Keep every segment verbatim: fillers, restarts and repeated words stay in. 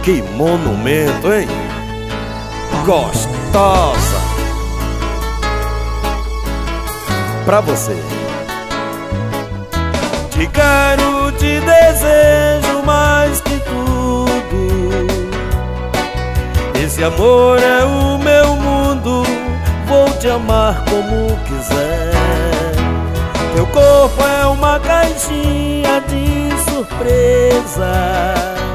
Que monumento, hein? Gostosa! Pra você. Te quero, te desejo mais que tudo. Esse amor é o meu mundo. Vou te amar como quiser. Teu corpo é uma caixinha de surpresa.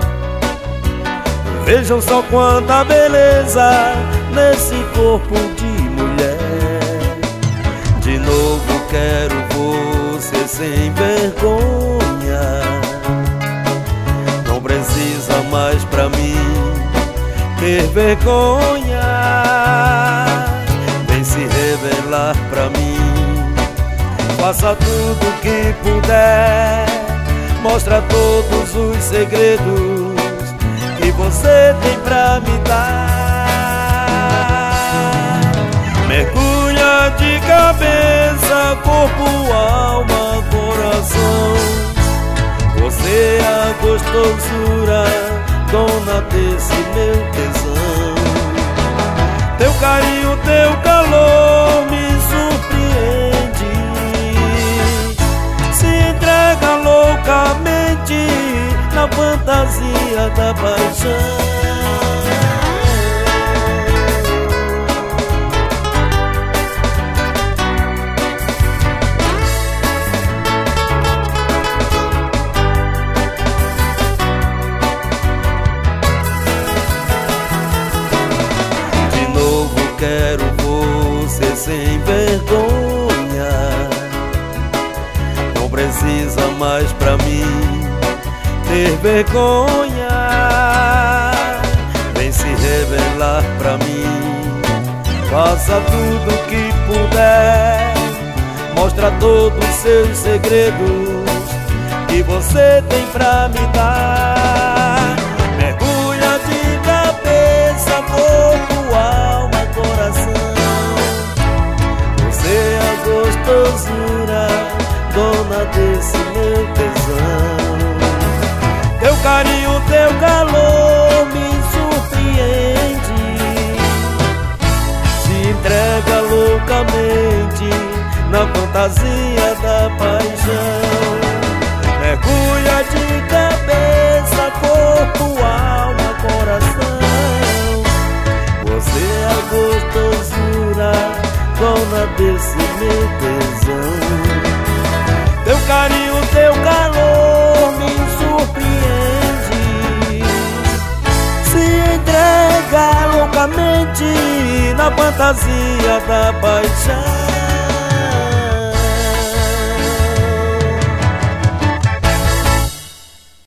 Vejam só quanta beleza nesse corpo de mulher. De novo quero você sem vergonha. Não precisa mais pra mim ter vergonha. Vem se revelar pra mim. Faça tudo que puder. Mostra todos os segredos que você tem pra me dar. Mergulha de cabeça, corpo, alma, coração. Você é a gostosura, dona desse meu tesão. Teu carinho, teu calor me surpreende. Se entrega loucamente na fantasia da paixão. De novo quero você sem vergonha. Não precisa mais pra mim ter vergonha. Vem se revelar pra mim. Faça tudo que puder. Mostra todos os seus segredos que você tem pra me dar. Mergulha de cabeça, corpo, alma, coração. Você é a gostosura, dona desse meu tesão. Teu carinho, teu calor me surpreende. Se entrega loucamente na fantasia da paixão. Mergulha de cabeça, corpo, alma, coração. Você é a gostosura, dona desse meu tesão. Teu carinho, teu calor me surpreende. Se entrega loucamente na fantasia da paixão.